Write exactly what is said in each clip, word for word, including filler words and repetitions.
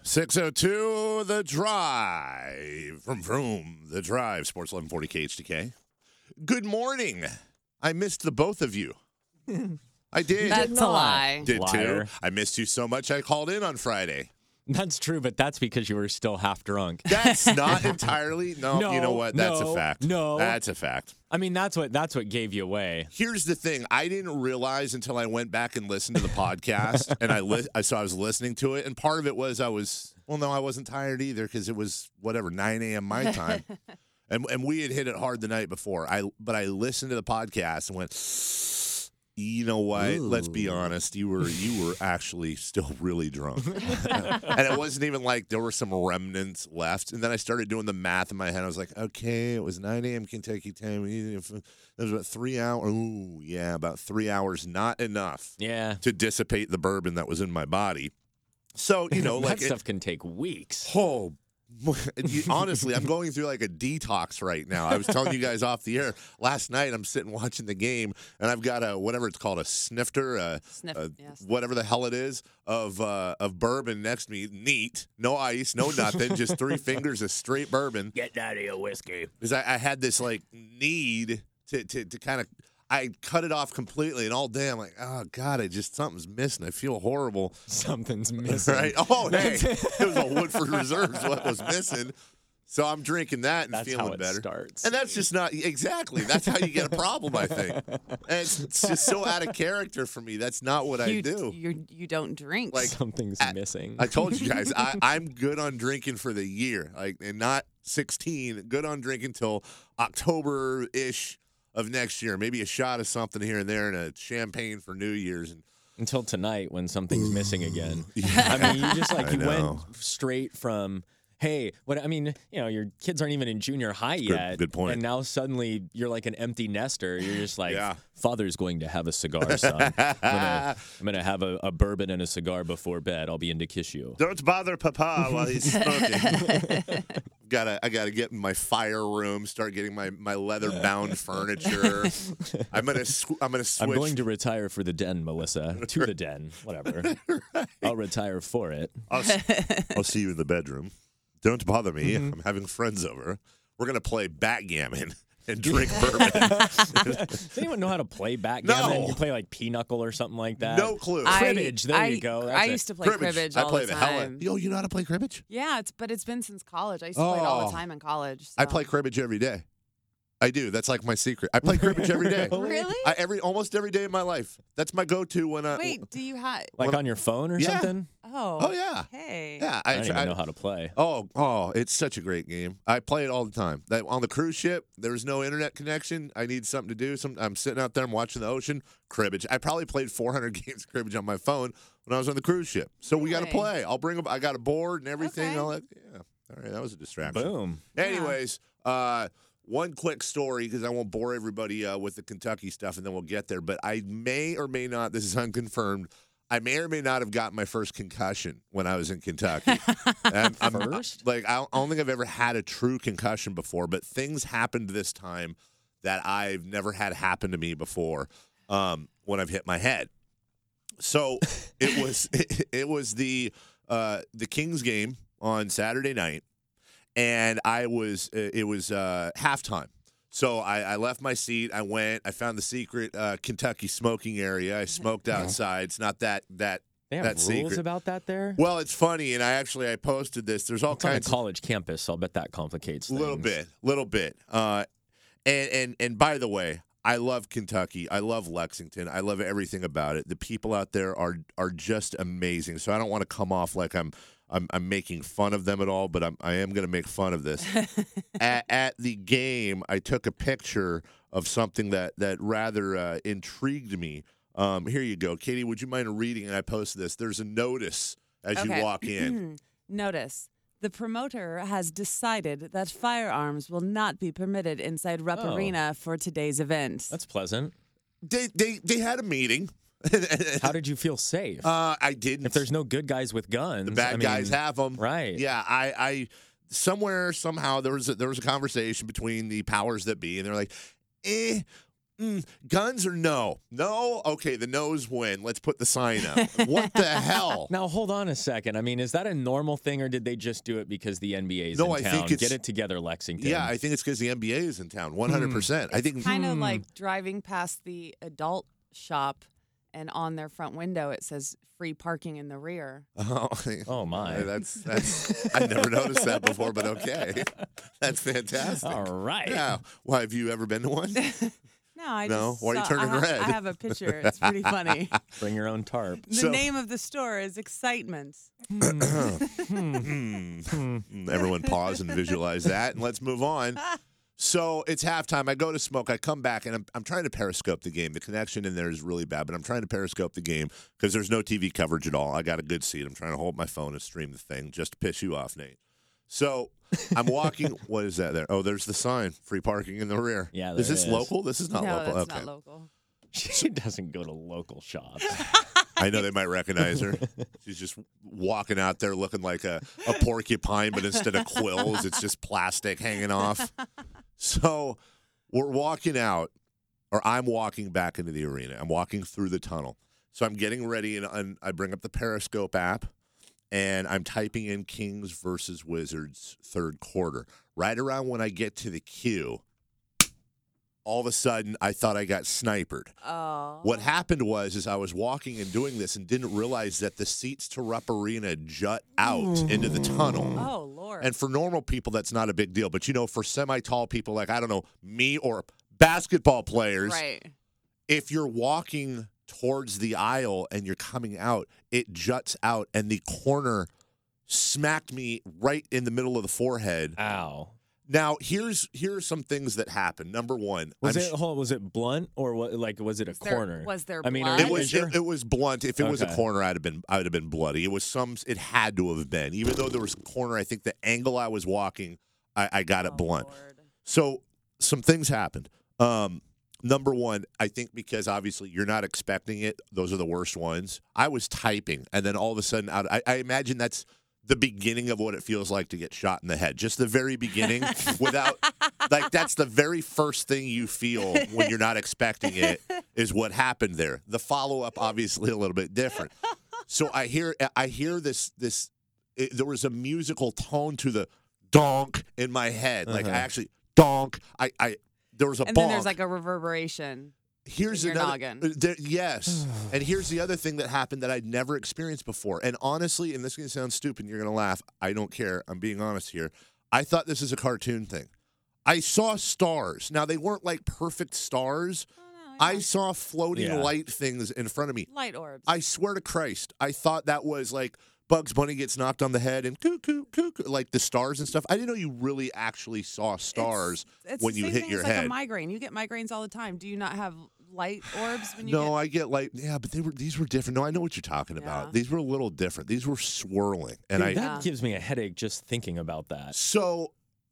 six oh two, The Drive. From Vroom, The Drive, Sports eleven forty K H T K. Good morning. I missed the both of you. I did. That's a lie. Did Liar. too. I missed you so much I called in on Friday. That's true, but that's because you were still half drunk. That's not entirely. No, No, you know what? That's no, a fact. no. That's a fact. I mean, that's what that's what gave you away. Here's the thing. I didn't realize until I went back and listened to the podcast, and I li- I saw I was listening to it, and part of it was I was well, no, I wasn't tired either because it was whatever nine a.m. my time, and and we had hit it hard the night before. I but I listened to the podcast and went, you know what? Ooh. Let's be honest. You were you were actually still really drunk, and it wasn't even like there were some remnants left. And then I started doing the math in my head. I was like, okay, it was nine a.m. Kentucky time. It was about three hours. Ooh, yeah, about three hours. Not enough. Yeah. To dissipate the bourbon that was in my body. So you know, that like stuff it, can take weeks. oh. Honestly, I'm going through like a detox right now. I was telling you guys off the air last night. I'm sitting watching the game, and I've got a whatever it's called, a snifter, a, Sniff, a yes. whatever the hell it is of uh, of bourbon next to me. Neat, no ice, no nothing, just three fingers of straight bourbon. Get out of your whiskey. Because I, I had this like need to to, to kind of. I cut it off completely, and all day I'm like, oh, God, I just, something's missing. I feel horrible. Something's missing. Right? Oh, hey, it was a Woodford Reserve is what was missing. So I'm drinking that and That's feeling how it better. starts. And that's just not, exactly, that's how you get a problem, I think. And it's, it's just so out of character for me. That's not what you, I do. You you don't drink. Like, Something's I- missing. I told you guys, I, I'm good on drinking for the year, like, and not sixteen. Good on drinking till October-ish of next year. Maybe a shot of something here and there and a champagne for New Year's. And Until tonight when something's missing again. Yeah. I mean, you just like I you know. went straight from, hey, what I mean, you know, your kids aren't even in junior high Good- yet. good point. And now suddenly you're like an empty nester. You're just like, Yeah. father's going to have a cigar, son. I'm gonna, I'm gonna have a, a bourbon and a cigar before bed. I'll be in to kiss you. Don't bother Papa while he's smoking. gotta, I gotta get in my fire room, start getting my, my leather bound furniture. I'm gonna, sw- I'm gonna switch. I'm going to retire for the den, Melissa. To the den, whatever. I'll retire for it. I'll, s- I'll see you in the bedroom. Don't bother me. I'm having friends over. We're gonna play backgammon and drink bourbon. Does anyone know how to play backgammon? No. You play like pinochle or something like that? No clue. I, cribbage, there I, you go, that's I it. used to play cribbage, all I play the the hell. time. Yo, you know how to play cribbage? Yeah, it's but it's been since college. I used to play it all Oh. the time in college. I so. play cribbage every day. I do. That's like my secret. I play cribbage every day. Really? I, every almost every day of my life. That's my go-to when I. Wait, do you have? Like When- on your phone or Yeah. something? Oh. Oh yeah. Hey. Yeah. I don't try- even know how to play. Oh, oh, it's such a great game. I play it all the time. That on the cruise ship, there was no internet connection. I need something to do. Some, I'm sitting out there, I'm watching the ocean. Cribbage. I probably played four hundred games of cribbage on my phone when I was on the cruise ship. So we got to Really? play. I'll bring. A, I got a board and everything. Okay. I'll let, yeah. All right, that was a distraction. Boom. Anyways, uh, one quick story because I won't bore everybody uh, with the Kentucky stuff, and then we'll get there. But I may or may not. This is unconfirmed. I may or may not have gotten my first concussion when I was in Kentucky. And I'm, First? like, I don't, I don't think I've ever had a true concussion before, but things happened this time that I've never had happen to me before um, when I've hit my head. So it was it, it was the uh, the Kings game on Saturday night, and I was it was uh, halftime. So I, I left my seat. I went. I found the secret uh, Kentucky smoking area. I smoked outside. It's not that that They have that rules secret. about that there? Well, it's funny, and I actually I posted this. There's all It's on a kinds. college campus, so I'll bet that complicates A things. little bit, little bit. Uh, and and and by the way, I love Kentucky. I love Lexington. I love everything about it. The people out there are are just amazing. So I don't want to come off like I'm I'm, I'm making fun of them at all, but I'm I am going to make fun of this. at, at the game, I took a picture of something that that rather uh, intrigued me. Um, here you go, Katie. Would you mind reading? And I posted this. There's a notice as Okay. you walk in. Notice. The promoter has decided that firearms will not be permitted inside Rupp Oh. Arena for today's event. That's pleasant. They they they had a meeting. How did you feel safe? Uh, I didn't. if there's no good guys with guns, the bad I mean, guys have them, right. Yeah, I, I somewhere somehow there was a, there was a conversation between the powers that be, and they're like, eh, Mm, guns or no? No? Okay, the no's win. Let's put the sign up. What the hell? Now, hold on a second. I mean, is that a normal thing, or did they just do it because the N B A is No, in I town? think it's- Get it together, Lexington. Yeah, I think it's because the N B A is in town. one hundred percent. I think. Kind of Hmm. like driving past the adult shop, and on their front window it says free parking in the rear. Oh, Oh, my. That's that's. I never noticed that before, but okay, that's fantastic. All right. Yeah. Why have you ever been to one? No, I No? just Why are you saw- turning I ha- red? I have a picture. It's pretty funny. Bring your own tarp. The So- name of the store is Excitement. Hmm. Everyone pause and visualize that, and let's move on. So it's halftime. I go to smoke. I come back, and I'm, I'm trying to periscope the game. The connection in there is really bad, but I'm trying to periscope the game because there's no T V coverage at all. I got a good seat. I'm trying to hold my phone and stream the thing just to piss you off, Nate. So I'm walking. What is that there? Oh, there's the sign. Free parking in the rear. Yeah, Is there this is. local? This is not no, local. that's okay. not local. She doesn't go to local shops. I know they might recognize her. She's just walking out there looking like a, a porcupine, but instead of quills, it's just plastic hanging off. So we're walking out, or I'm walking back into the arena. I'm walking through the tunnel. So I'm getting ready, and, and I bring up the Periscope app, and I'm typing in Kings versus Wizards third quarter. Right around when I get to the cue, all of a sudden, I thought I got sniped. Oh. What happened was is I was walking and doing this and didn't realize that the seats to Rupp Arena jut out into the tunnel. Oh, Lord. And for normal people, that's not a big deal. But, you know, for semi-tall people like, I don't know, me or basketball players, right. if you're walking towards the aisle and you're coming out, it juts out, and the corner smacked me right in the middle of the forehead. Ow. Now, here's here are some things that happened. Number one, Was I'm it sh- hold on, was it blunt or what? Like was it a Was there- corner? was there I mean, blood? are It you was sure? it, it was blunt. If it was a Okay. corner, I'd have been I'd have been bloody. It was some. It had to have been. Even though there was a corner, I think the angle I was walking, I, I got it Oh, blunt. Lord. So some things happened. Um, number one, I think because obviously you're not expecting it. Those are the worst ones. I was typing, and then all of a sudden, out. I, I imagine that's the beginning of what it feels like to get shot in the head. Just the very beginning, without like that's the very first thing you feel when you're not expecting it is what happened there. The follow up, obviously, a little bit different. So I hear I hear this this. It, there was a musical tone to the donk in my head. Like I Uh-huh. actually donk. I I there was a And bonk. then there's like a reverberation. Here's in your another. noggin. uh, there- yes, and here's the other thing that happened that I'd never experienced before. And honestly, and this is gonna sound stupid, and you're gonna laugh. I don't care. I'm being honest here. I thought this is a cartoon thing. I saw stars. Now they weren't like perfect stars. Oh, no, I yeah. saw floating Yeah. light things in front of me. Light orbs. I swear to Christ, I thought that was like Bugs Bunny gets knocked on the head and cuckoo, cuckoo, like the stars and stuff. I didn't know you really actually saw stars It's- it's when the you same hit thing your as like head. a migraine. You get migraines all the time. Do you not have light orbs when you No, get? I get like yeah, but they were these were different. No, I know what you're talking about. Yeah. These were a little different. These were swirling, and Dude, I that Yeah. gives me a headache just thinking about that. so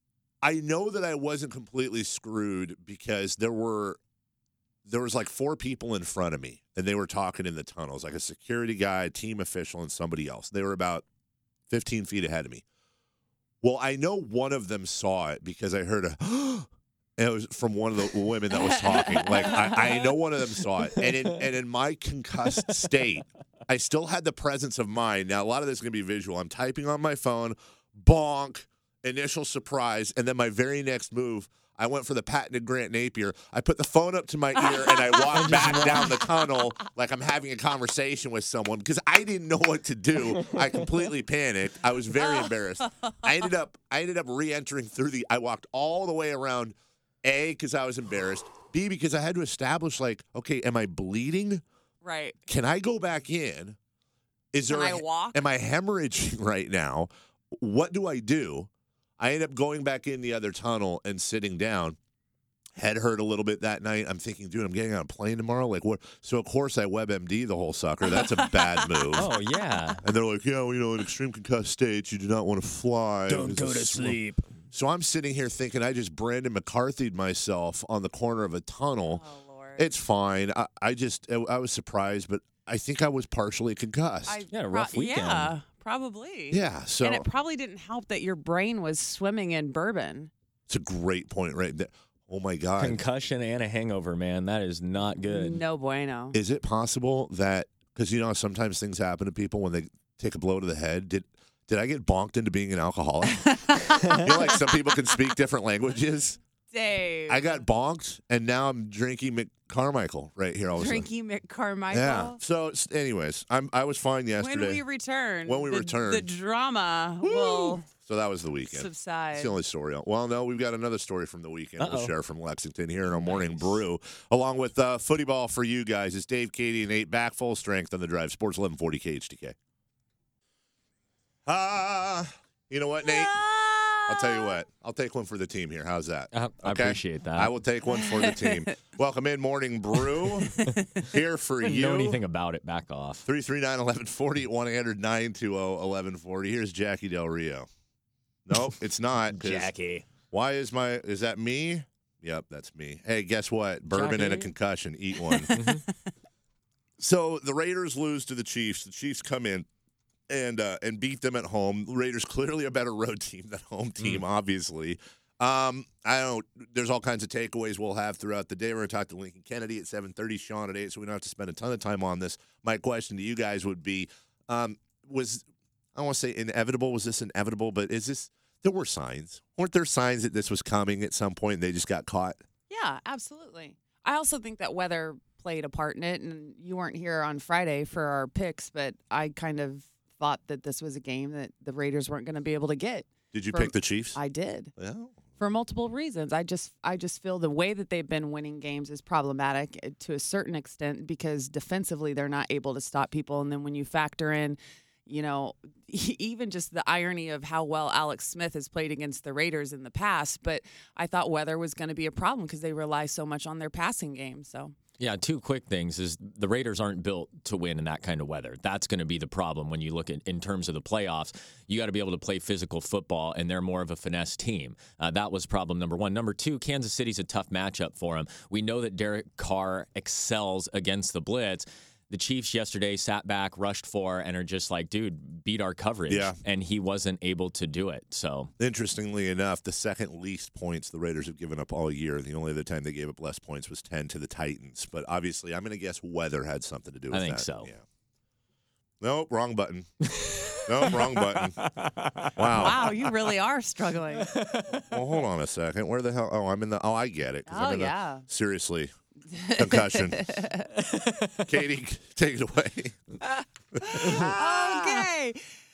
I know that I wasn't completely screwed because there were there was like four people in front of me, and they were talking in the tunnels, like a security guy, a team official, and somebody else. They were about fifteen feet ahead of me. Well, I know one of them saw it because I heard a. And it was from one of the women that was talking. Like I, I know one of them saw it, and in and in my concussed state, I still had the presence of mind. Now a lot of this is gonna be visual. I'm typing on my phone, bonk, initial surprise, and then my very next move, I went for the patented Grant Napier. I put the phone up to my ear and I walked back down the tunnel like I'm having a conversation with someone because I didn't know what to do. I completely panicked. I was very embarrassed. I ended up I ended up re-entering through the. I walked all the way around. A, because I was embarrassed. B, because I had to establish, like, okay, am I bleeding? Right. Can I go back in? Is Can there? I a- walk? Am I hemorrhaging right now? What do I do? I end up going back in the other tunnel and sitting down. Head hurt a little bit that night. I'm thinking, dude, I'm getting on a plane tomorrow. Like, what? So of course I WebMD the whole sucker. That's a bad move. Oh yeah. And they're like, yeah, well, you know, in extreme concussed states, you do not want to fly. Don't go It's a to sw- sleep. So I'm sitting here thinking I just Brandon McCarthy'd myself on the corner of a tunnel. Oh Lord. It's fine. I, I just I, I was surprised, but I think I was partially concussed. I Yeah, a rough pro- weekend. Yeah, probably. yeah, so and it probably didn't help that your brain was swimming in bourbon. it's a great point right there. Oh, my God. Concussion and a hangover, man. That is not good. No bueno. Is it possible that, because, you know, sometimes things happen to people when they take a blow to the head. Did did I get bonked into being an alcoholic? You know, like some people can speak different languages. Dave. I got bonked, and now I'm drinking McCarmichael right here all of a sudden. Drinking McCarmichael. Yeah. So, s- anyways, I'm I was fine yesterday. When we return. When we the, return. The drama Woo! will So that was the weekend. subside. It's the only story. Well, no, we've got another story from the weekend we'll Uh-oh. share from Lexington here in our morning brew, along with uh, footy ball for you guys. It's Dave, Katie, and Nate back full strength on the drive. Sports eleven forty K H D K. Ah, you know what, Nate? I'll tell you what. I'll take one for the team here. How's that? Uh, I Okay? appreciate that. I will take one for the team. Welcome in, Morning Brew. Here for I don't you. know anything about it. Back off. three three nine, eleven forty, one eight hundred, nine two zero, eleven forty. Here's Jackie Del Rio. Nope, it's not. 'cause Jackie. Why is my, is that me? Yep, that's me. Hey, guess what? Bourbon and a Jackie. concussion. Eat one. So the Raiders lose to the Chiefs. The Chiefs come in and uh, and beat them at home. The Raiders clearly a better road team than home team, obviously. Um, I don't. There's all kinds of takeaways we'll have throughout the day. We're going to talk to Lincoln Kennedy at seven thirty, Sean at eight, so we don't have to spend a ton of time on this. My question to you guys would be, um, was, I don't want to say inevitable. Was this inevitable? But is this, there were signs. Weren't there signs that this was coming at some point and they just got caught? Yeah, absolutely. I also think that weather played a part in it, and you weren't here on Friday for our picks, but I kind of thought that this was a game that the Raiders weren't going to be able to get. Did you For- pick the Chiefs? I did. Yeah. For multiple reasons. I just I just feel the way that they've been winning games is problematic uh, to a certain extent because defensively they're not able to stop people. And then when you factor in, you know, even just the irony of how well Alex Smith has played against the Raiders in the past, but I thought weather was going to be a problem because they rely so much on their passing game. So Yeah, two quick things is the Raiders aren't built to win in that kind of weather. That's going to be the problem when you look at in terms of the playoffs. You got to be able to play physical football, and they're more of a finesse team. Uh, that was problem number one. Number two, Kansas City's a tough matchup for them. We know that Derek Carr excels against the blitz. The Chiefs yesterday sat back, rushed for, and are just like, dude, beat our coverage. Yeah. And he wasn't able to do it. So Interestingly enough, the second least points the Raiders have given up all year. The only other time they gave up less points was ten to the Titans. But obviously, I'm going to guess weather had something to do with I that. think so. Yeah. Nope, wrong button. Nope, wrong button. Wow. wow, you really are struggling. Well, hold on a second. Where the hell? Oh, I'm in the. Oh, I get it. 'cause Oh, I'm in the- yeah. seriously. Concussion. Katie, take it away. Okay.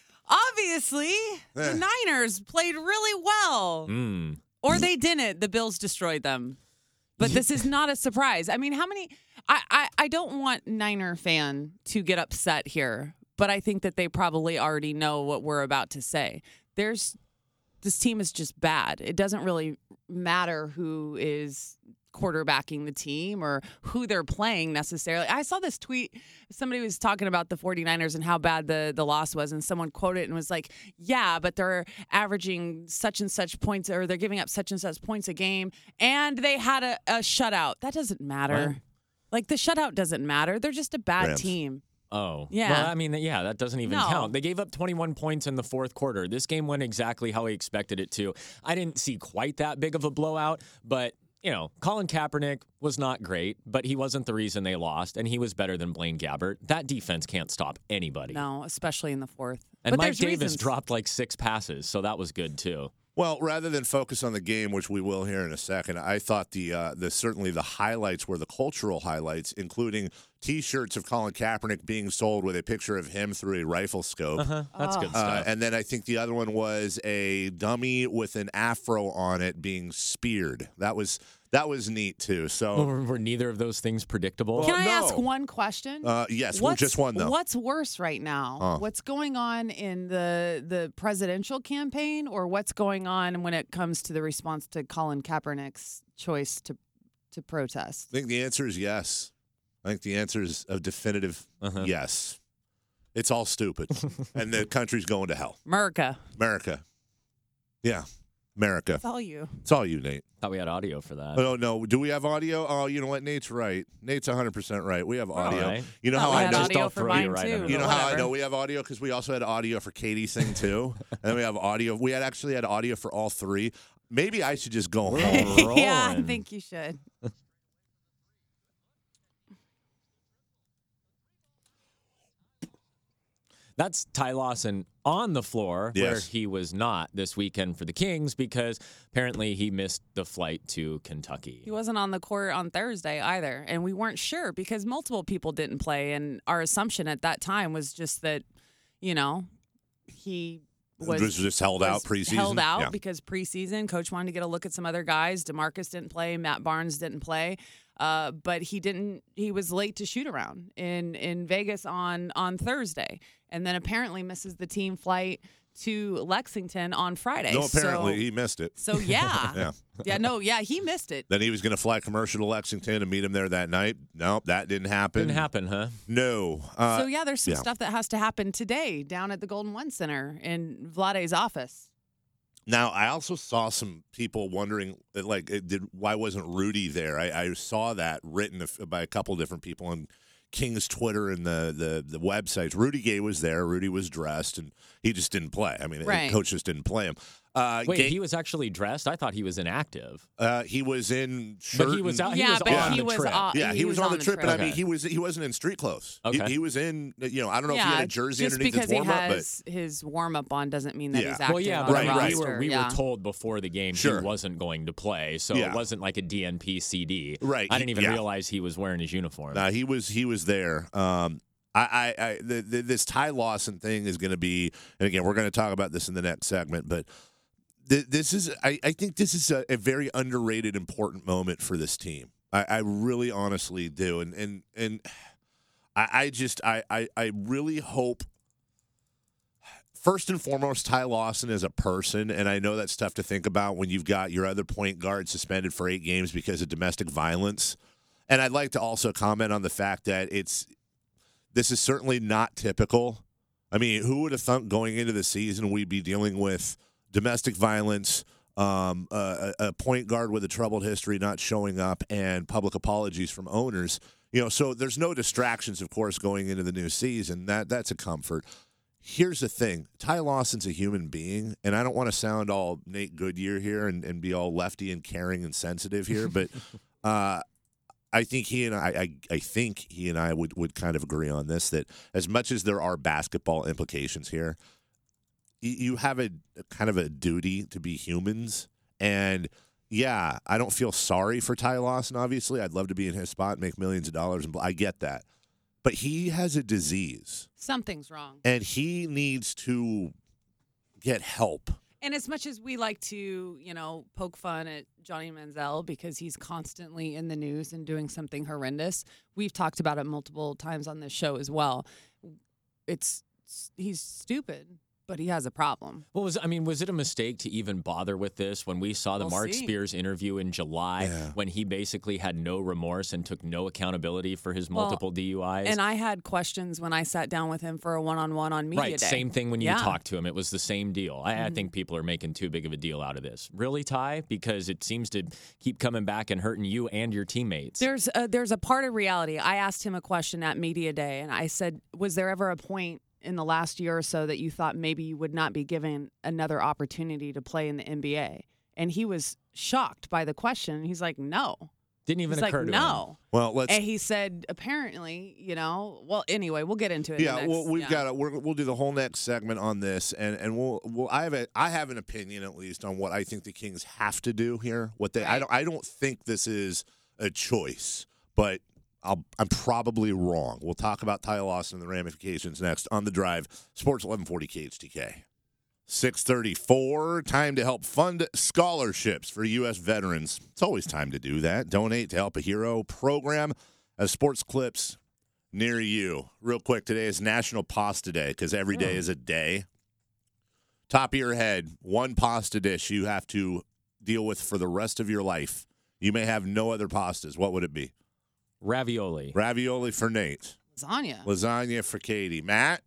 Obviously, the Eh. Niners played really well. mm, Or they didn't. The Bills destroyed them. But this is not a surprise. I mean, how many I, I, I don't want Niner fan to get upset here, but I think that they probably already know what we're about to say. There's this team is just bad. It doesn't really matter who is quarterbacking the team or who they're playing necessarily. I saw this tweet. Somebody was talking about the 49ers and how bad the, the loss was, and someone quoted it and was like, yeah, but they're averaging such and such points, or they're giving up such and such points a game, and they had a, a shutout. That doesn't matter. What? Like, the shutout doesn't matter. They're just a bad Rams. team. Oh. Yeah. Well, I mean, yeah, that doesn't even No. count. They gave up twenty-one points in the fourth quarter. This game went exactly how we expected it to. I didn't see quite that big of a blowout, but, you know, Colin Kaepernick was not great, but he wasn't the reason they lost, and he was better than Blaine Gabbert. That defense can't stop anybody. No, especially in the fourth. And but Mike there's Davis reasons. dropped like six passes, so that was good too. Well, rather than focus on the game, which we will here in a second, I thought the uh, the certainly the highlights were the cultural highlights, including T-shirts of Colin Kaepernick being sold with a picture of him through a rifle scope. Uh-huh. That's good Uh, stuff. and then I think the other one was a dummy with an afro on it being speared. That was that was neat too. So were, were neither of those things predictable? Can I no. ask one question? uh, yes, well, just one though. What's worse right now? Huh. What's going on in the the presidential campaign, or what's going on when it comes to the response to Colin Kaepernick's choice to to protest? I think the answer is yes. I think the answer is a definitive Uh-huh. yes. It's all stupid, and the country's going to hell. America. America, yeah, America. It's all you. It's all you, Nate. Thought we had audio for that. Oh no, do we have audio? Oh, you know what? Nate's right. Nate's one hundred percent right. We have audio. right. You know Thought how we I had know? Just audio don't for throw you mine right too. under You know but how I whatever. know we have audio? Because we also had audio for Katie's thing too, and then we have audio. We had actually had audio for all three. maybe I should just go We're home. rolling. Yeah, I think you should. That's Ty Lawson on the floor, where Yes. he was not this weekend for the Kings because apparently he missed the flight to Kentucky. He wasn't on the court on Thursday either, and we weren't sure because multiple people didn't play, and our assumption at that time was just that, you know, he was, Was just held out was preseason? Held out Yeah. because preseason, coach wanted to get a look at some other guys. DeMarcus didn't play, Matt Barnes didn't play, uh, but he didn't. He was late to shoot around in in Vegas on on Thursday, and then apparently misses the team flight to Lexington on Friday. No, apparently so, he missed it. So yeah, Yeah. yeah, no, yeah, he missed it. Then he was going to fly commercial to Lexington and meet him there that night. Nope, that didn't happen. Didn't happen, huh? No. Uh, So yeah, there's some yeah. stuff that has to happen today down at the Golden One Center in Vlade's office. Now, I also saw some people wondering, uh, like, it did why wasn't Rudy there? I, I saw that written af- by a couple different people on King's Twitter and the, the the websites. Rudy Gay was there. Rudy was dressed, and he just didn't play. I mean, Right. the coach just didn't play him. Uh, Wait, Gay- he was actually dressed? I thought he was inactive. uh, he was in shirt. But he was and- out. He yeah, was but on he the was trip. off- Yeah, he, was, on the trip, but I mean, Okay. he was he wasn't in street clothes. Okay. He, he was in, you know, I don't know if he yeah, had a jersey just underneath because his warm he up, but has his warm up on doesn't mean that Yeah. he's active Well, yeah, on but the Right, I mean, right. we were roster. we yeah. were told before the game Sure. he wasn't going to play, so Yeah. it wasn't like a D N P C D. Right, I he- didn't even yeah. realize he was wearing his uniform. Nah, he was he was there. Um, I, I, I the, the, this Ty Lawson thing is going to be, and again, we're going to talk about this in the next segment, but th- this is, I, I think this is a, a very underrated, important moment for this team. I, I really, honestly do, and and and I, I just, I, I, I really hope. First and foremost, Ty Lawson is a person, and I know that's tough to think about when you've got your other point guard suspended for eight games because of domestic violence. And I'd like to also comment on the fact that it's this is certainly not typical. I mean, who would have thought going into the season we'd be dealing with domestic violence, um, a, a point guard with a troubled history not showing up, and public apologies from owners? You know, so there's no distractions, of course, going into the new season. That that's a comfort. Here's the thing. Ty Lawson's a human being, and I don't want to sound all Nate Goodyear here and, and be all lefty and caring and sensitive here, but uh, I think he and I, I, I think he and I would, would kind of agree on this, that as much as there are basketball implications here, you, you have a, a kind of a duty to be humans. And yeah, I don't feel sorry for Ty Lawson, obviously. I'd love to be in his spot and make millions of dollars. And I get that. But he has a disease. Something's wrong. And he needs to get help. And as much as we like to, you know, poke fun at Johnny Manziel because he's constantly in the news and doing something horrendous, we've talked about it multiple times on this show as well. It's he's stupid, but he has a problem. What was I mean? Was it a mistake to even bother with this when we saw the We'll Mark see. Spears interview in July, Yeah. when he basically had no remorse and took no accountability for his Well, multiple D U Is? And I had questions when I sat down with him for a one-on-one on media right, day. same thing when you Yeah. talked to him. It was the same deal. I, I Mhm. think people are making too big of a deal out of this. Really, Ty? Because it seems to keep coming back and hurting you and your teammates. There's a, there's a part of reality. I asked him a question at media day, and I said, was there ever a point in the last year or so that you thought maybe you would not be given another opportunity to play in the N B A? And he was shocked by the question. He's like, no. Didn't even He's occur like, to him. no. Well, let's. And he said, apparently, you know, well, anyway, we'll get into it. in Yeah, the next, well, we've yeah. got to. We're, we'll do the whole next segment on this, and and we'll. Well, I have a. I have an opinion at least on what I think the Kings have to do here. What they. I Right. don't. I don't think this is a choice, but I'll. I'm probably wrong. We'll talk about Ty Lawson and the ramifications next on the Drive. Sports eleven forty K H T K. six thirty-four, time to help fund scholarships for U S veterans. It's always time to do that. Donate to Help a Hero program as sports clips near you. Real quick, today is National Pasta Day because every day Oh. is a day. Top of your head, one pasta dish you have to deal with for the rest of your life. You may have no other pastas. What would it be? Ravioli. Ravioli for Nate. Lasagna. Lasagna for Katie. Matt?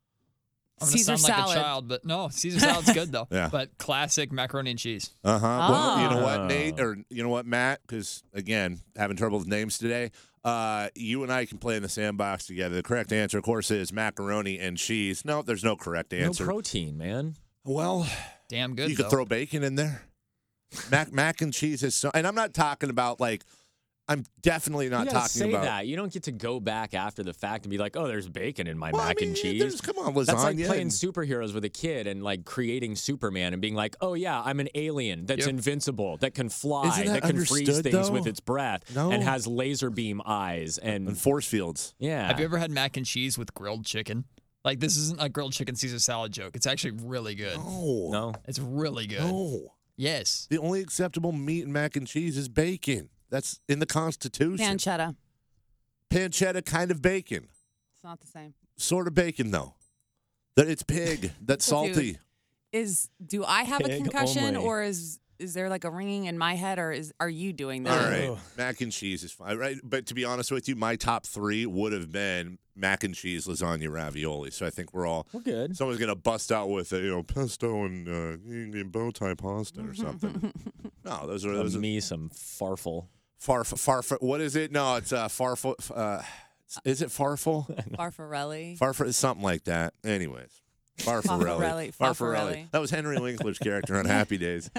I'm going to Caesar sound like salad. a child, but no, Caesar salad's good, though. Yeah. But classic macaroni and cheese. Uh huh. Well, you know what, Oh. Nate, or you know what, Matt, because again, having trouble with names today. Uh, you and I can play in the sandbox together. The correct answer, of course, is macaroni and cheese. No, there's no correct No answer. protein, man. well, Damn good, you could though. throw bacon in there. Mac mac and cheese is so, and I'm not talking about like. I'm definitely not you gotta talking say about that. You don't get to go back after the fact and be like, "Oh, there's bacon in my Well, mac I mean, and cheese." there's- Come on, lasagna. That's like playing and- superheroes with a kid and like creating Superman and being like, "Oh yeah, I'm an alien that's Yep. invincible, that can fly, Isn't that can freeze understood, things though? with its breath, No. and has laser beam eyes." And, and force fields. yeah, Have you ever had mac and cheese with grilled chicken? Like, this isn't a grilled chicken Caesar salad joke. It's actually really good. No, no? It's really good. no. Yes. The only acceptable meat in mac and cheese is bacon. That's in the Constitution. Pancetta. Pancetta, kind of bacon, It's not the same. sort of bacon though. That it's pig. That's So, dude, salty. Is do I have a Pig concussion, only. or is is there like a ringing in my head, or is are you doing that? All right, Ugh. mac and cheese is fine, right? But to be honest with you, my top three would have been mac and cheese, lasagna, ravioli. So I think we're all. We're good. Someone's gonna bust out with a you know pesto and uh, Indian bow tie pasta or something. No, those are those Love are me some farfel. farf farf. What is it? No, it's uh, farfel. Uh, is it farfel? Farfarelli. Farf something like that. Anyways, Farfarelli. Farfarelli. Farfarelli. That was Henry Winkler's character on Happy Days.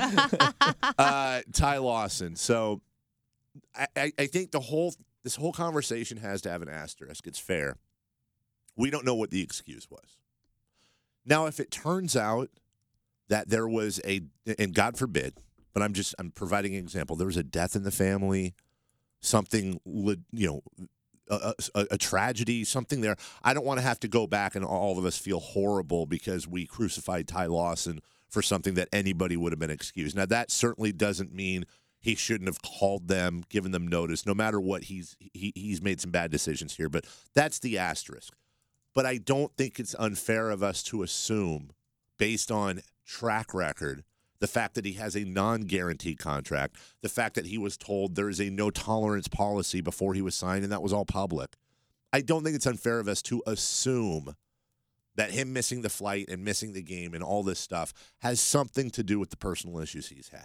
uh, Ty Lawson. So I, I, I think the whole this whole conversation has to have an asterisk. It's fair. We don't know what the excuse was. Now, if it turns out that there was a, and God forbid, but I'm just I'm providing an example. There was a death in the family, something you know, a, a, a tragedy, something there. I don't want to have to go back and all of us feel horrible because we crucified Ty Lawson for something that anybody would have been excused. Now that certainly doesn't mean he shouldn't have called them, given them notice. No matter what, he's he, he's made some bad decisions here, but that's the asterisk. But I don't think it's unfair of us to assume, based on track record, the fact that he has a non-guaranteed contract, the fact that he was told there is a no-tolerance policy before he was signed, and that was all public. I don't think it's unfair of us to assume that him missing the flight and missing the game and all this stuff has something to do with the personal issues he's had.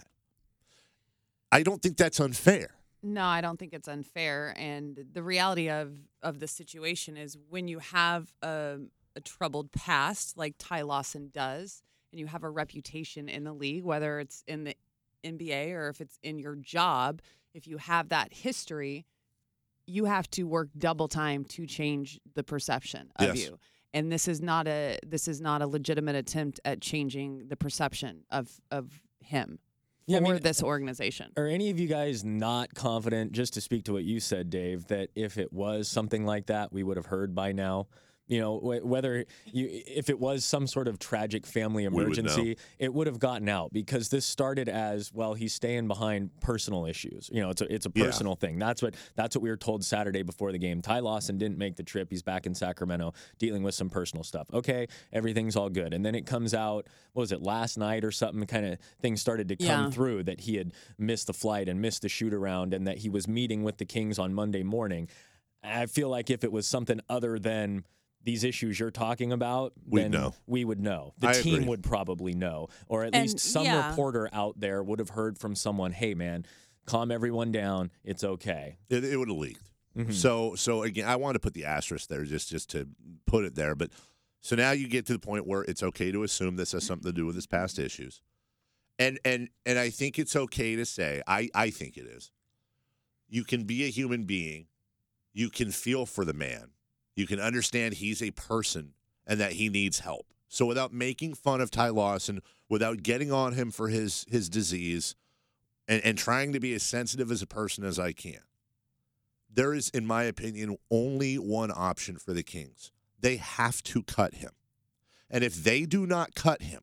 I don't think that's unfair. No, I don't think it's unfair. And the reality of, of the situation is when you have a, a troubled past like Ty Lawson does, and you have a reputation in the league, whether it's in the N B A or if it's in your job, if you have that history, you have to work double time to change the perception of Yes. you. And this is not a this is not a legitimate attempt at changing the perception of of him Yeah, I for mean, this organization. Are any of you guys not confident, just to speak to what you said, Dave, that if it was something like that, we would have heard by now? You know, wh- whether you, if it was some sort of tragic family would emergency, know. it would have gotten out because this started as, well, he's staying behind personal issues. You know, it's a, it's a Yeah. personal thing. That's what that's what we were told Saturday before the game. Ty Lawson didn't make the trip. He's back in Sacramento dealing with some personal stuff. Okay, everything's all good. And then it comes out, what was it, last night or something, kind of things started to come Yeah. through that he had missed the flight and missed the shoot around and that he was meeting with the Kings on Monday morning. I feel like if it was something other than these issues you're talking about, We'd then know. we would know. The I team agree. would probably know. Or at And, least some yeah. reporter out there would have heard from someone, hey, man, calm everyone down. It's okay. It, it would have leaked. So, so again, I want to put the asterisk there just, just to put it there. But so now you get to the point where it's okay to assume this has something to do with his past issues, and and and I think it's okay to say, I I think it is. You can be a human being, you can feel for the man, you can understand he's a person and that he needs help. So without making fun of Ty Lawson, without getting on him for his his disease, and, and trying to be as sensitive as a person as I can, there is, in my opinion, only one option for the Kings. They have to cut him. And if they do not cut him,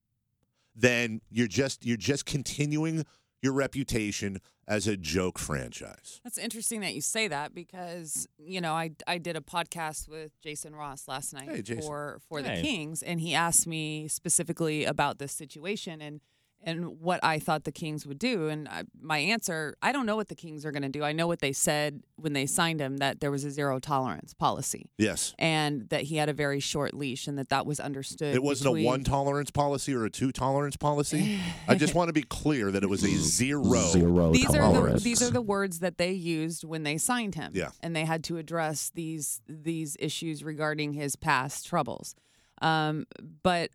then you're just you're just continuing your reputation as a joke franchise. That's interesting that you say that because, you know, I, I did a podcast with Jason Ross last night Hey, Jason. for, for the Hey. Kings, and he asked me specifically about this situation and and what I thought the Kings would do. And I, my answer, I don't know what the Kings are going to do. I know what they said when they signed him, that there was a zero tolerance policy Yes. and that he had a very short leash and that that was understood. It wasn't between- a one tolerance policy or a two tolerance policy. I just want to be clear that it was a zero. Zero These are the tolerance. these are the words that they used when they signed him. Yeah. And they had to address these these issues regarding his past troubles. Um, but I,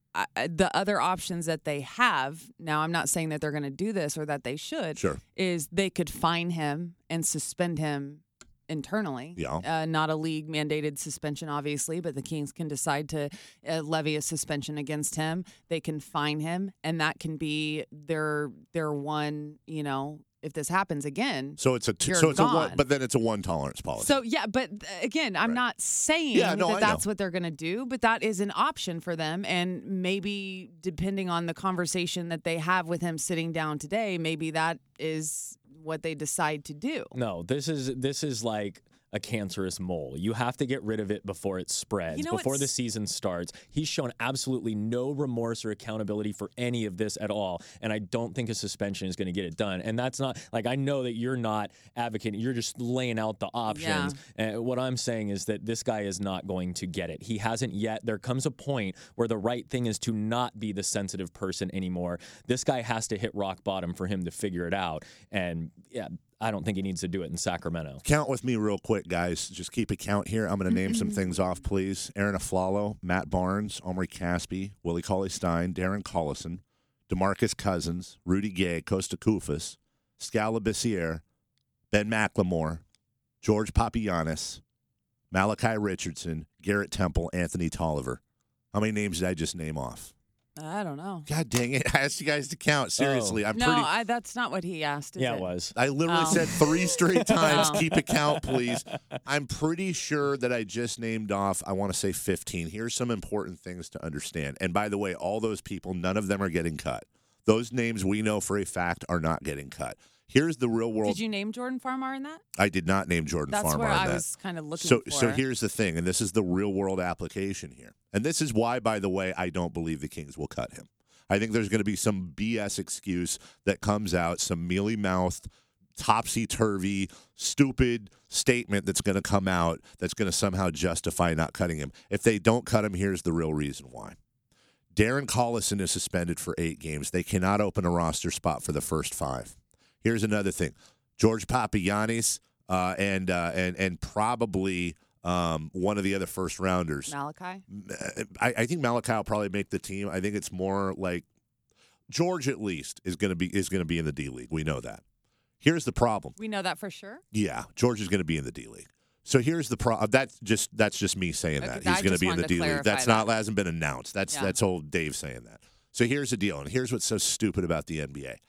I, the other options that they have now, I'm not saying that they're going to do this or that they should, Sure. is they could fine him and suspend him internally. Yeah. Uh, not a league mandated suspension, obviously, but the Kings can decide to uh, levy a suspension against him. They can fine him, and that can be their their one, you know, if this happens again. So it's a two, you're so it's a one, gone. but then it's a one tolerance policy. So, yeah, but uh, again, I'm Right. not saying Yeah, no, that I that's know. what they're going to do, but that is an option for them. And maybe depending on the conversation that they have with him sitting down today, maybe that is what they decide to do. No, this is this is like a cancerous mole. You have to get rid of it before it spreads, You know, before the it's- season starts. He's shown absolutely no remorse or accountability for any of this at all, and I don't think a suspension is going to get it done. And that's not, like, I know that you're not advocating, you're just laying out the options. And what I'm saying is that this guy is not going to get it. He hasn't yet. There comes a point where the right thing is to not be the sensitive person anymore. This guy has to hit rock bottom for him to figure it out. And yeah, I don't think he needs to do it in Sacramento. Count with me real quick, guys. Just keep a count here. I'm going to name some things off, please. Aaron Aflalo, Matt Barnes, Omri Caspi, Willie Cauley-Stein, Darren Collison, DeMarcus Cousins, Rudy Gay, Costa Koufos, Scala Bissiere, Ben McLemore, George Papagiannis, Malachi Richardson, Garrett Temple, Anthony Tolliver. How many names did I just name off? I don't know. God dang it. I asked you guys to count. Seriously. I'm no, pretty. I, that's not what he asked. Is Yeah, it it was. I literally Oh. said three straight times, Oh. keep a count, please. I'm pretty sure that I just named off, I want to say fifteen. Here's some important things to understand. And by the way, all those people, none of them are getting cut. Those names we know for a fact are not getting cut. Here's the real world. Did you name Jordan Farmar in that? I did not name Jordan That's Farmar where in I that. was kind of looking so, for. so here's the thing, and this is the real world application here. And this is why, by the way, I don't believe the Kings will cut him. I think there's going to be some B S excuse that comes out, some mealy-mouthed, topsy-turvy, stupid statement that's going to come out that's going to somehow justify not cutting him. If they don't cut him, here's the real reason why. Darren Collison is suspended for eight games. They cannot open a roster spot for the first five. Here's another thing. George Papagiannis uh, and, uh, and, and probably um, one of the other first-rounders. Malachi? I, I think Malachi will probably make the team. I think it's more like George at least is going to be is going to be in the D League. We know that. Here's the problem. We know that for sure. Yeah, George is going to be in the D League. So here's the problem. That's just that's just me saying Okay, that I he's going to just be in the wanted to D League. clarify That's not that. hasn't been announced. That's Yeah. that's old Dave saying that. So here's the deal, and here's what's so stupid about the N B A.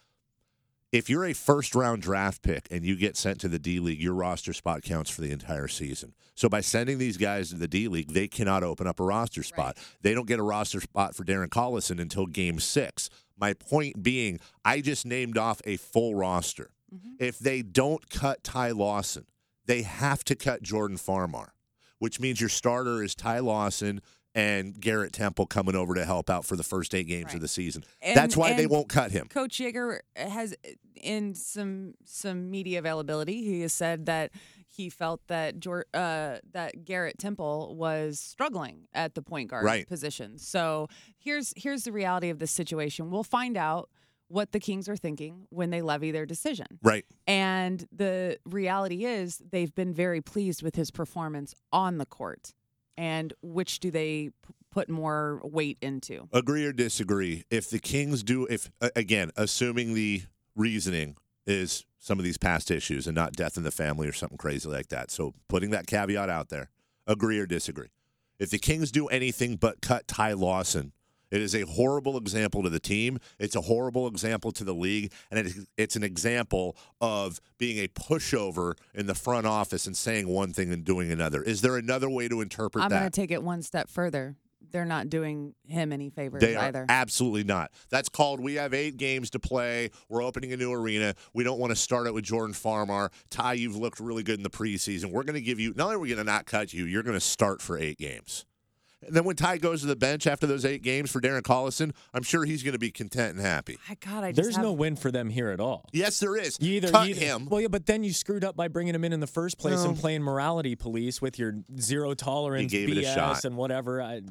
If you're a first round draft pick and you get sent to the D League, your roster spot counts for the entire season. So by sending these guys to the D League, they cannot open up a roster spot. Right. They don't get a roster spot for Darren Collison until game six. My point being, I just named off a full roster. Mm-hmm. If they don't cut Ty Lawson, they have to cut Jordan Farmar, which means your starter is Ty Lawson and Garrett Temple coming over to help out for the first eight games Right. of the season. And- That's why they and won't cut him. Coach Yeager has, in some some media availability, he has said that he felt that Jor- uh, that Garrett Temple was struggling at the point guard Right. position. So here's here's the reality of this situation. We'll find out what the Kings are thinking when they levy their decision. Right. And the reality is they've been very pleased with his performance on the court. And which do they p- put more weight into? Agree or disagree? If the Kings do, if a- again, assuming the reasoning is some of these past issues and not death in the family or something crazy like that. So putting that caveat out there, agree or disagree? If the Kings do anything but cut Ty Lawson, it is a horrible example to the team. It's a horrible example to the league, and it, it's an example of being a pushover in the front office and saying one thing and doing another. Is there another way to interpret I'm that? going to take it one step further. They're not doing him any favors They are either. absolutely not. That's called, we have eight games to play. We're opening a new arena. We don't want to start it with Jordan Farmar. Ty, you've looked really good in the preseason. We're going to give you, not only are we going to not cut you, you're going to start for eight games. And then when Ty goes to the bench after those eight games for Darren Collison, I'm sure he's going to be content and happy. My God, I just There's have, no win for them here at all. Yes, there is. You either cut you either- him. Well, yeah, but then you screwed up by bringing him in in the first place No. and playing morality police with your zero tolerance You gave it B a S shot. and whatever. I,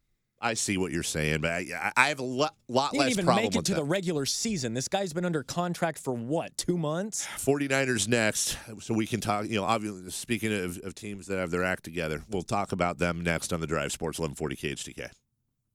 I see what you're saying, but I, I have a lot, lot He didn't less even problem make it with to that. the regular season. This guy's been under contract for what, two months? 49ers next, so we can talk, you know, obviously, speaking of, of teams that have their act together, we'll talk about them next on the Drive Sports eleven forty K H T K.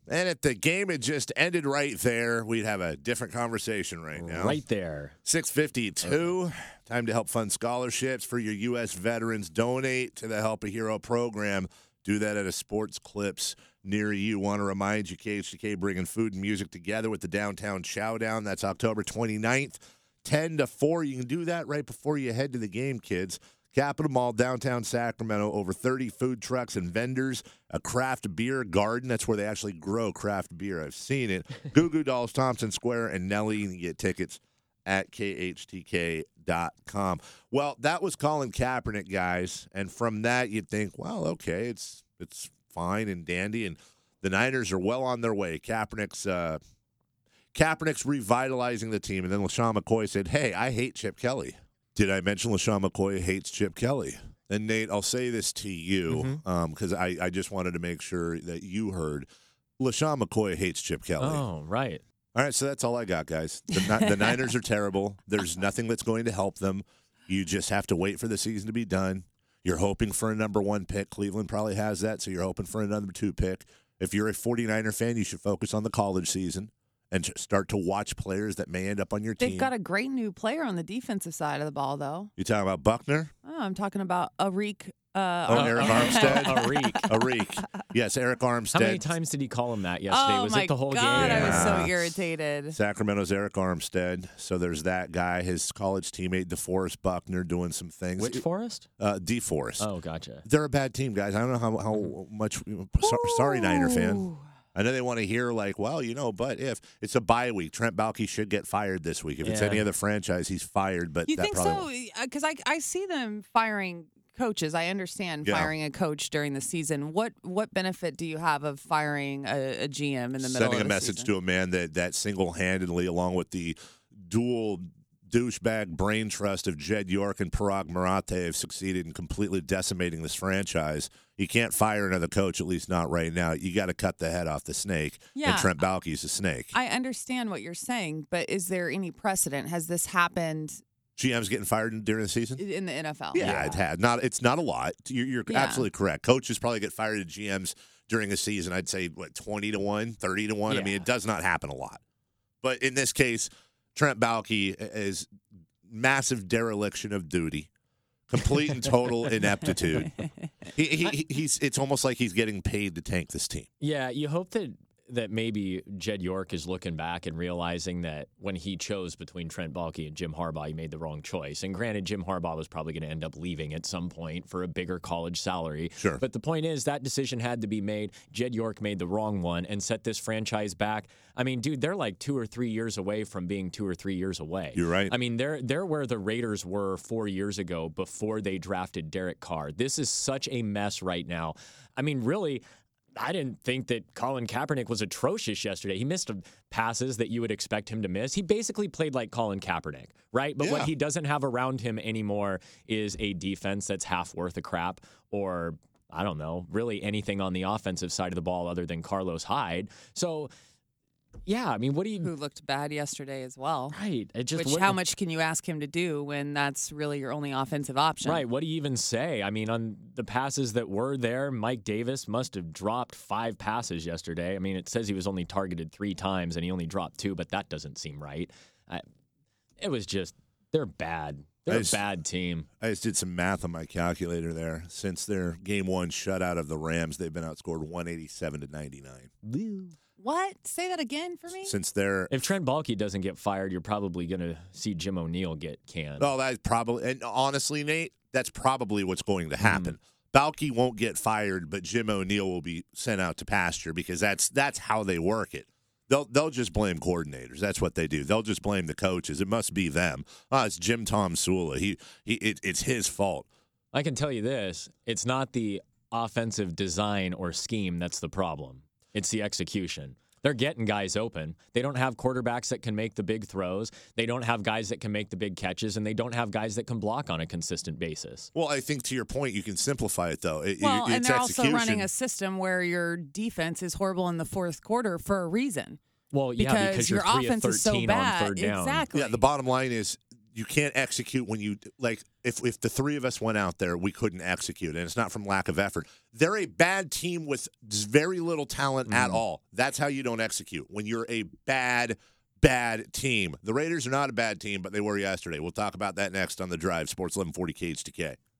And if the game had just ended right there, we'd have a different conversation right now. Right there. six fifty-two. Time to help fund scholarships for your U S veterans. Donate to the Help a Hero program. Do that at a Sports Clips near you. Want to remind you, K H T K bringing food and music together with the Downtown Chowdown. That's October twenty-ninth, ten to four. You can do that right before you head to the game, kids. Capitol Mall, downtown Sacramento, over thirty food trucks and vendors, a craft beer garden. That's where they actually grow craft beer. I've seen it. Goo Goo Dolls, Thompson Square, and Nelly. You can get tickets at K H T K dot com. Well, that was Colin Kaepernick, guys. And from that, you'd think, well, okay, it's it's fine and dandy. And the Niners are well on their way. Kaepernick's, uh, Kaepernick's revitalizing the team. And then LaShawn McCoy said, hey, I hate Chip Kelly. Did I mention LaShawn McCoy hates Chip Kelly? And, Nate, I'll say this to you because mm-hmm. um, I, I just wanted to make sure that you heard. LaShawn McCoy hates Chip Kelly. Oh, right. All right, so that's all I got, guys. The, the Niners are terrible. There's nothing that's going to help them. You just have to wait for the season to be done. You're hoping for a number one pick. Cleveland probably has that, so you're hoping for a number two pick. If you're a 49er fan, you should focus on the college season and start to watch players that may end up on your team. They've got a great new player on the defensive side of the ball, though. You talking about Buckner? Oh, I'm talking about Arik. Uh, oh, Eric Armstead? Arik. Arik. Yes, Eric Armstead. How many times did he call him that yesterday? Oh, was my it the whole God, game? I was Yeah. so irritated. Sacramento's Eric Armstead. So there's that guy. His college teammate, DeForest Buckner, doing some things. Which Forest? Uh, DeForest. Oh, gotcha. They're a bad team, guys. I don't know how, how much. So, sorry, Niner fan. Ooh. I know they want to hear, like, well, you know, but if it's a bye week, Trent Baalke should get fired this week. If it's Yeah. any other franchise, he's fired. But You that think probably so? Because I, I see them firing coaches. I understand Yeah. firing a coach during the season. What what benefit do you have of firing a, a G M in the middle sending of a the message season? to a man that that single handedly, along with the dual douchebag brain trust of Jed York and Parag Marathe, have succeeded in completely decimating this franchise. You can't fire another coach, at least not right now. You got to cut the head off the snake. Yeah. And Trent Baalke's a snake. I understand what you're saying, but is there any precedent? Has this happened G M's getting fired during the season? in the N F L? Yeah, it had. Not. It's not a lot. You're, you're Yeah. absolutely correct. Coaches probably get fired at G Ms during a season. I'd say, what, twenty to one, thirty to one? I mean, Yeah. it does not happen a lot. But in this case, Trent Baalke is massive dereliction of duty, complete and total ineptitude. He, he, he's. It's almost like he's getting paid to tank this team. Yeah, you hope that that maybe Jed York is looking back and realizing that when he chose between Trent Baalke and Jim Harbaugh, he made the wrong choice. And granted, Jim Harbaugh was probably going to end up leaving at some point for a bigger college salary. Sure. But the point is that decision had to be made. Jed York made the wrong one and set this franchise back. I mean, dude, they're like two or three years away from being two or three years away. You're right. I mean, they're they're where the Raiders were four years ago before they drafted Derek Carr. This is such a mess right now. I mean, really, I didn't think that Colin Kaepernick was atrocious yesterday. He missed passes that you would expect him to miss. He basically played like Colin Kaepernick, right? But Yeah. what he doesn't have around him anymore is a defense that's half worth a crap, or I don't know, really anything on the offensive side of the ball other than Carlos Hyde. So, yeah, I mean, what do you... Who looked bad yesterday as well. Right. It just Which, what- how much can you ask him to do when that's really your only offensive option? Right. What do you even say? I mean, on the passes that were there, Mike Davis must have dropped five passes yesterday. I mean, it says he was only targeted three times and he only dropped two, but that doesn't seem right. I, it was just, they're bad. They're I a just- bad team. I just did some math on my calculator there. Since their game one shutout of the Rams, they've been outscored one eighty-seven to ninety-nine. What? Say that again for me? Since their If Trent Baalke doesn't get fired, you're probably going to see Jim O'Neill get canned. Oh, that's probably, and honestly, Nate, that's probably what's going to happen. Mm. Baalke won't get fired, but Jim O'Neill will be sent out to pasture because that's that's how they work it. They'll they'll just blame coordinators. That's what they do. They'll just blame the coaches. It must be them. Oh, it's Jim Tom Sula. He he. It, it's his fault. I can tell you this. It's not the offensive design or scheme that's the problem. It's the execution. They're getting guys open. They don't have quarterbacks that can make the big throws. They don't have guys that can make the big catches, and they don't have guys that can block on a consistent basis. Well, I think to your point, you can simplify it though. It, well, it, and it's they're also execution. running a system where your defense is horrible in the fourth quarter for a reason. Well, yeah, because, because you're your three offense of is so thirteen bad. on third down. Exactly. Yeah, the bottom line is you can't execute when you like. If if the three of us went out there, we couldn't execute, and it's not from lack of effort. They're a bad team with very little talent mm. at all. That's how you don't execute when you're a bad. Bad team. The Raiders are not a bad team, but they were yesterday. We'll talk about that next on The Drive. Sports eleven forty K H T K.